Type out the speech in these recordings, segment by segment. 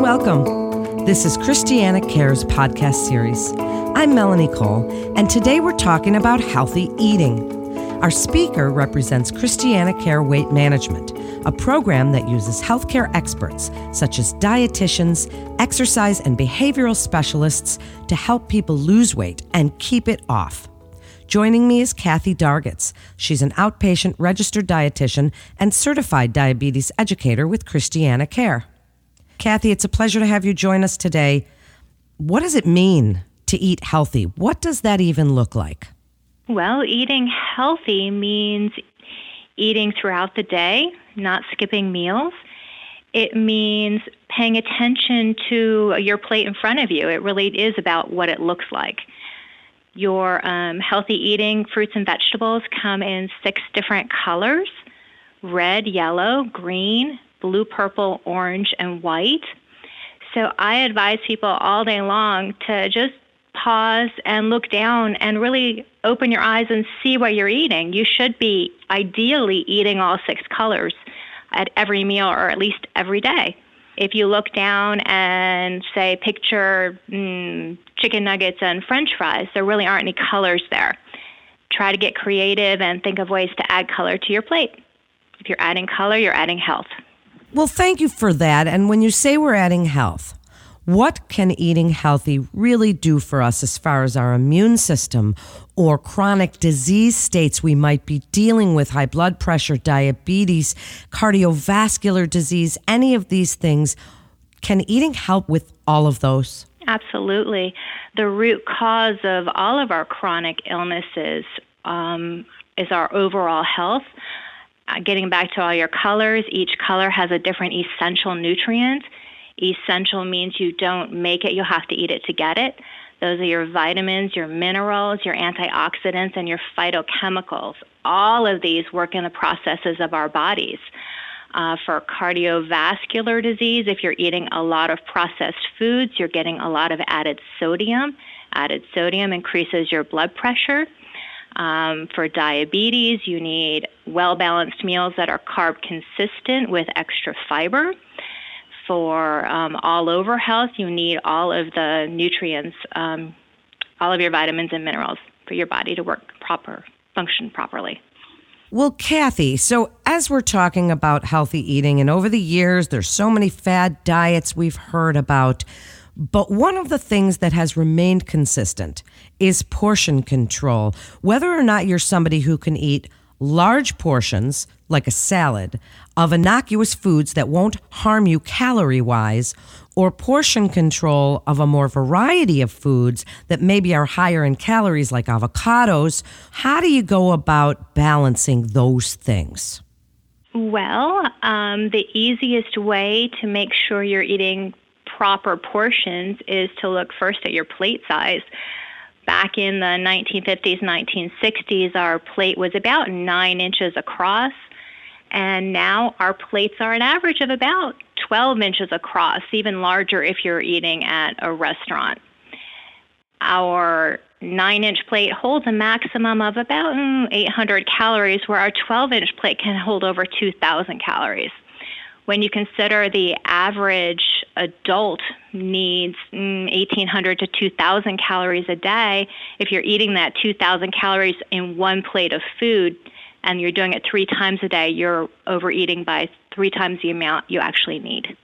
welcome. This is Christiana Care's podcast series. I'm Melanie Cole, and today we're talking about healthy eating. Our speaker represents Christiana Care Weight Management, a program that uses healthcare experts such as dietitians, exercise and behavioral specialists to help people lose weight and keep it off. Joining me is Kathy Dargitz. She's an outpatient registered dietitian and certified diabetes educator with Christiana Care. Kathy, it's a pleasure to have you join us today. What does it mean to eat healthy? What does that even look like? Well, eating healthy means eating throughout the day, not skipping meals. It means paying attention to your plate in front of you. It really is about what it looks like. Your healthy eating fruits and vegetables come in 6 different colors: red, yellow, green, blue, purple, orange, and white. So I advise people all day long to just pause and look down and really open your eyes and see what you're eating. You should be ideally eating all 6 colors at every meal, or at least every day. If you look down and say picture chicken nuggets and French fries, there really aren't any colors there. Try to get creative and think of ways to add color to your plate. If you're adding color, you're adding health. Well, thank you for that. And when you say we're adding health, what can eating healthy really do for us as far as our immune system or chronic disease states we might be dealing with, high blood pressure, diabetes, cardiovascular disease, any of these things? Can eating help with all of those? Absolutely. The root cause of all of our chronic illnesses is our overall health. Getting back to all your colors, each color has a different essential nutrient. Essential means you don't make it, you have to eat it to get it. Those are your vitamins, your minerals, your antioxidants, and your phytochemicals. All of these work in the processes of our bodies. For cardiovascular disease, if you're eating a lot of processed foods, you're getting a lot of added sodium. Added sodium increases your blood pressure. For diabetes, you need well-balanced meals that are carb consistent with extra fiber. For all-over health, you need all of the nutrients, all of your vitamins and minerals for your body to function properly. Well, Kathy, so as we're talking about healthy eating, and over the years, there's so many fad diets we've heard about, but one of the things that has remained consistent is portion control. Whether or not you're somebody who can eat large portions, like a salad, of innocuous foods that won't harm you calorie-wise, or portion control of a more variety of foods that maybe are higher in calories, like avocados, how do you go about balancing those things? Well, the easiest way to make sure you're eating proper portions is to look first at your plate size. Back in the 1950s, 1960s, our plate was about 9 inches across, and now our plates are an average of about 12 inches across, even larger if you're eating at a restaurant. Our 9-inch plate holds a maximum of about 800 calories, where our 12-inch plate can hold over 2,000 calories. When you consider the average adult needs 1,800 to 2,000 calories a day, if you're eating that 2,000 calories in one plate of food and you're doing it 3 times a day, you're overeating by 3 times the amount you actually need.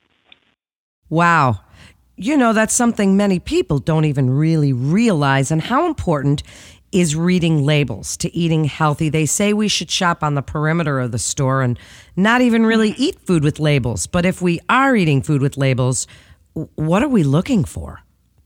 Wow. You know, that's something many people don't even really realize, and how important is reading labels to eating healthy. They say we should shop on the perimeter of the store and not even really eat food with labels. But if we are eating food with labels, what are we looking for?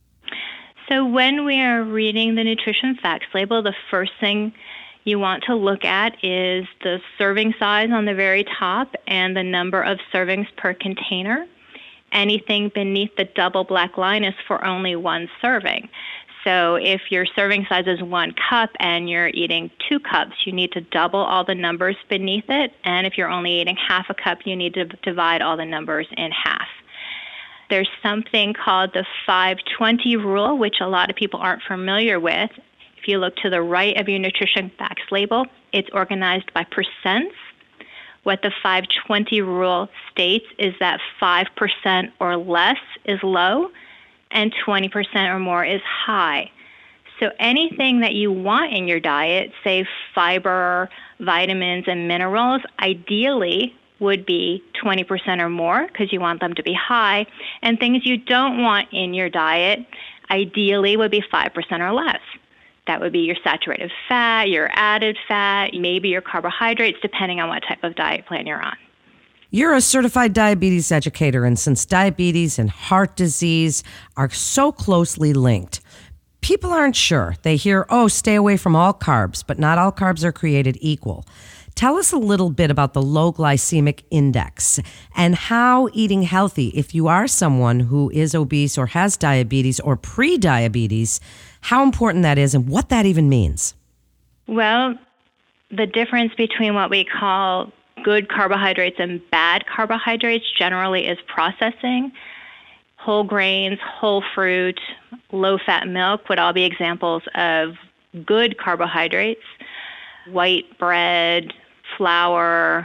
So when we are reading the nutrition facts label, the first thing you want to look at is the serving size on the very top and the number of servings per container. Anything beneath the double black line is for only 1 serving. So if your serving size is 1 cup and you're eating 2 cups, you need to double all the numbers beneath it. And if you're only eating half a cup, you need to divide all the numbers in half. There's something called the 5-20 rule, which a lot of people aren't familiar with. If you look to the right of your nutrition facts label, it's organized by percents. What the 5-20 rule states is that 5% or less is low and 20% or more is high. So anything that you want in your diet, say fiber, vitamins, and minerals, ideally would be 20% or more because you want them to be high. And things you don't want in your diet, ideally would be 5% or less. That would be your saturated fat, your added fat, maybe your carbohydrates, depending on what type of diet plan you're on. You're a certified diabetes educator, and since diabetes and heart disease are so closely linked, people aren't sure. They hear, stay away from all carbs, but not all carbs are created equal. Tell us a little bit about the low glycemic index and how eating healthy, if you are someone who is obese or has diabetes or pre-diabetes, how important that is and what that even means. Well, the difference between what we call good carbohydrates and bad carbohydrates generally is processing. Whole grains, whole fruit, low-fat milk would all be examples of good carbohydrates. White bread, flour,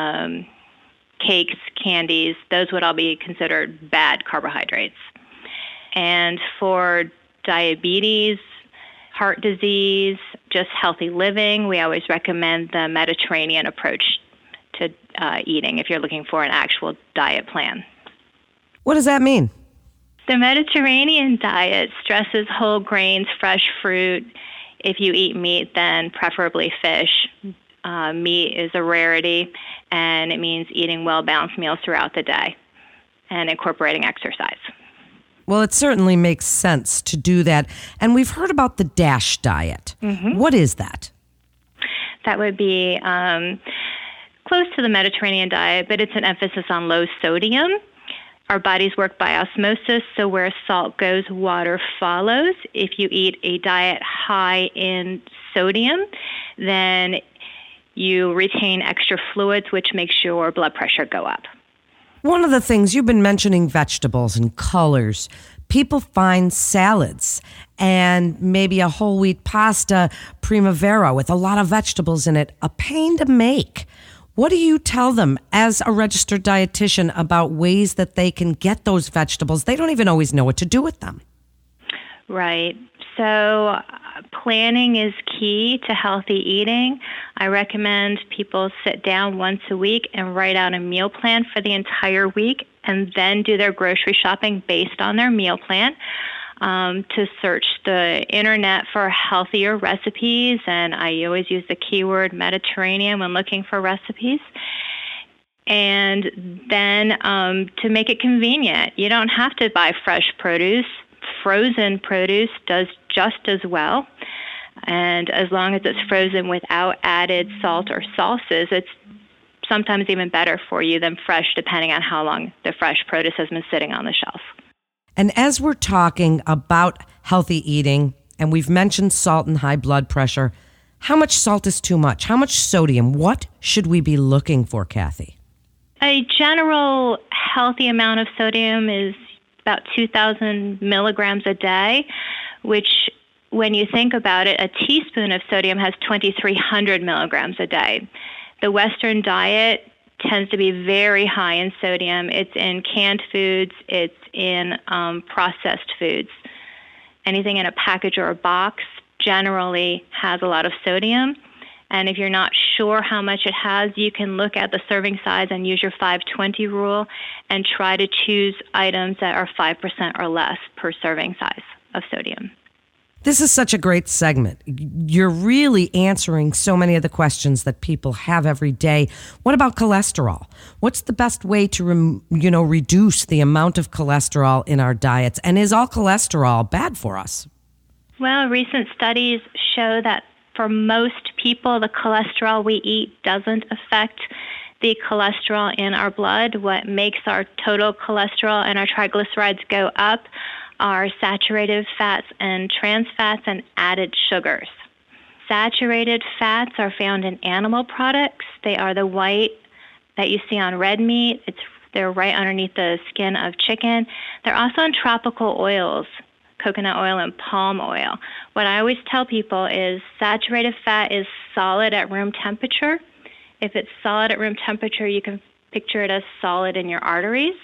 cakes, candies, those would all be considered bad carbohydrates. And for diabetes, heart disease, just healthy living, we always recommend the Mediterranean approach to eating if you're looking for an actual diet plan. What does that mean? The Mediterranean diet stresses whole grains, fresh fruit. If you eat meat, then preferably fish. Meat is a rarity, and it means eating well-balanced meals throughout the day and incorporating exercise. Well, it certainly makes sense to do that. And we've heard about the DASH diet. Mm-hmm. What is that? That would be close to the Mediterranean diet, but it's an emphasis on low sodium. Our bodies work by osmosis, so where salt goes, water follows. If you eat a diet high in sodium, then you retain extra fluids, which makes your blood pressure go up. One of the things you've been mentioning, vegetables and colors. People find salads and maybe a whole wheat pasta primavera with a lot of vegetables in it a pain to make. What do you tell them as a registered dietitian about ways that they can get those vegetables? They don't even always know what to do with them. Right. So planning is key to healthy eating. I recommend people sit down once a week and write out a meal plan for the entire week and then do their grocery shopping based on their meal plan. To search the internet for healthier recipes, and I always use the keyword Mediterranean when looking for recipes. And then to make it convenient, you don't have to buy fresh produce. Frozen produce does just as well. And as long as it's frozen without added salt or sauces, it's sometimes even better for you than fresh, depending on how long the fresh produce has been sitting on the shelf. And as we're talking about healthy eating, and we've mentioned salt and high blood pressure, how much salt is too much? How much sodium? What should we be looking for, Kathy? A general healthy amount of sodium is about 2,000 milligrams a day, which, when you think about it, a teaspoon of sodium has 2,300 milligrams a day. The Western diet tends to be very high in sodium. It's in canned foods. It's in processed foods. Anything in a package or a box generally has a lot of sodium. And if you're not sure how much it has, you can look at the serving size and use your 5-20 rule and try to choose items that are 5% or less per serving size of sodium. This is such a great segment. You're really answering so many of the questions that people have every day. What about cholesterol? What's the best way to, reduce the amount of cholesterol in our diets? And is all cholesterol bad for us? Well, recent studies show that for most people, the cholesterol we eat doesn't affect the cholesterol in our blood. What makes our total cholesterol and our triglycerides go up are saturated fats and trans fats and added sugars. Saturated fats are found in animal products. They are the white that you see on red meat. They're right underneath the skin of chicken. They're also in tropical oils, coconut oil and palm oil. What I always tell people is saturated fat is solid at room temperature. If it's solid at room temperature, you can picture it as solid in your arteries.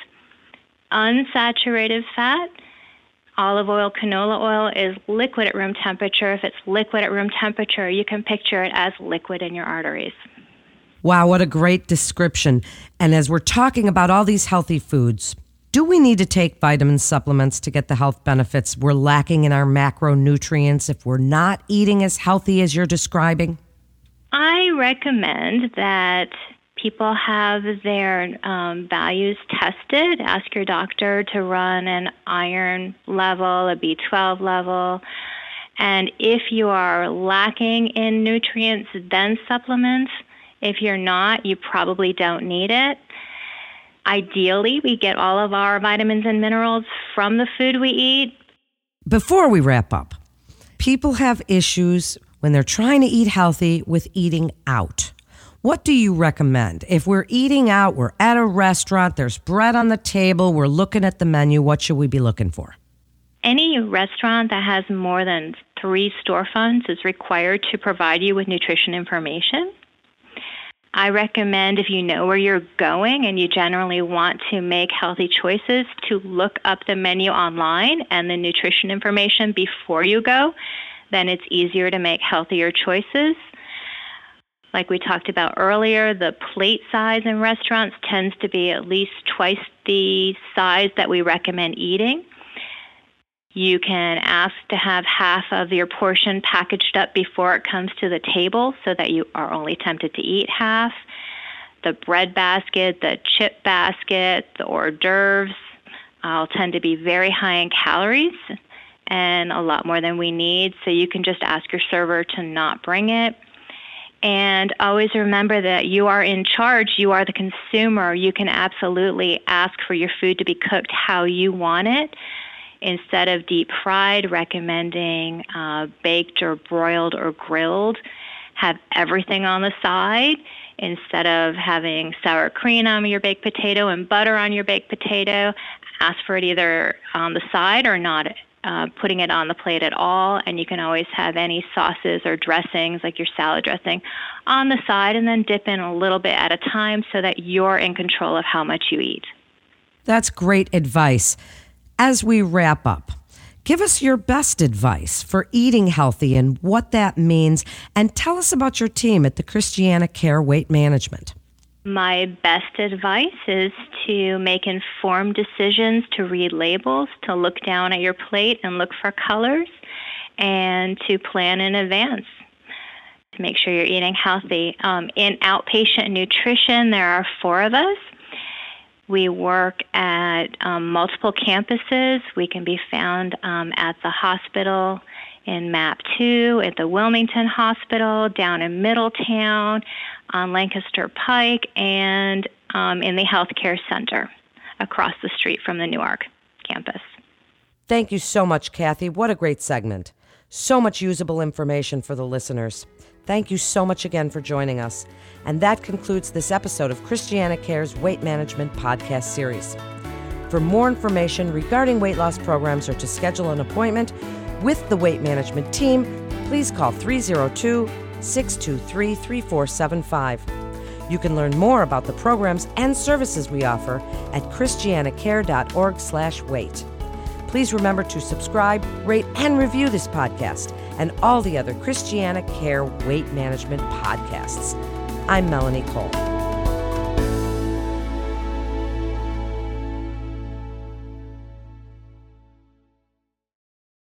Unsaturated fat, olive oil, canola oil, is liquid at room temperature. If it's liquid at room temperature, you can picture it as liquid in your arteries. Wow, what a great description. And as we're talking about all these healthy foods, do we need to take vitamin supplements to get the health benefits we're lacking in our macronutrients if we're not eating as healthy as you're describing? I recommend that people have their values tested. Ask your doctor to run an iron level, a B12 level. And if you are lacking in nutrients, then supplements. If you're not, you probably don't need it. Ideally, we get all of our vitamins and minerals from the food we eat. Before we wrap up, people have issues when they're trying to eat healthy with eating out. What do you recommend? If we're eating out, we're at a restaurant, there's bread on the table, we're looking at the menu, what should we be looking for? Any restaurant that has more than 3 storefronts is required to provide you with nutrition information. I recommend, if you know where you're going and you generally want to make healthy choices, to look up the menu online and the nutrition information before you go. Then it's easier to make healthier choices. Like we talked about earlier, the plate size in restaurants tends to be at least twice the size that we recommend eating. You can ask to have half of your portion packaged up before it comes to the table so that you are only tempted to eat half. The bread basket, the chip basket, the hors d'oeuvres all tend to be very high in calories and a lot more than we need, so you can just ask your server to not bring it. And always remember that you are in charge. You are the consumer. You can absolutely ask for your food to be cooked how you want it. Instead of deep fried, recommending baked or broiled or grilled. Have everything on the side. Instead of having sour cream on your baked potato and butter on your baked potato, ask for it either on the side or not putting it on the plate at all. And you can always have any sauces or dressings, like your salad dressing, on the side, and then dip in a little bit at a time so that you're in control of how much you eat. That's great advice. As we wrap up, give us your best advice for eating healthy and what that means, and tell us about your team at the Christiana Care Weight Management. My best advice is to make informed decisions, to read labels, to look down at your plate and look for colors, and to plan in advance to make sure you're eating healthy. In outpatient nutrition, there are 4 of us. We work at multiple campuses. We can be found at the hospital in MAP 2, at the Wilmington Hospital, down in Middletown, on Lancaster Pike, and in the Healthcare Center across the street from the Newark campus. Thank you so much, Kathy. What a great segment. So much usable information for the listeners. Thank you so much again for joining us. And that concludes this episode of Christiana Care's Weight Management Podcast Series. For more information regarding weight loss programs or to schedule an appointment with the Weight Management team, please call 302-623-3475. You can learn more about the programs and services we offer at christianacare.org/weight. Please remember to subscribe, rate, and review this podcast and all the other Christiana Care Weight Management podcasts. I'm Melanie Cole.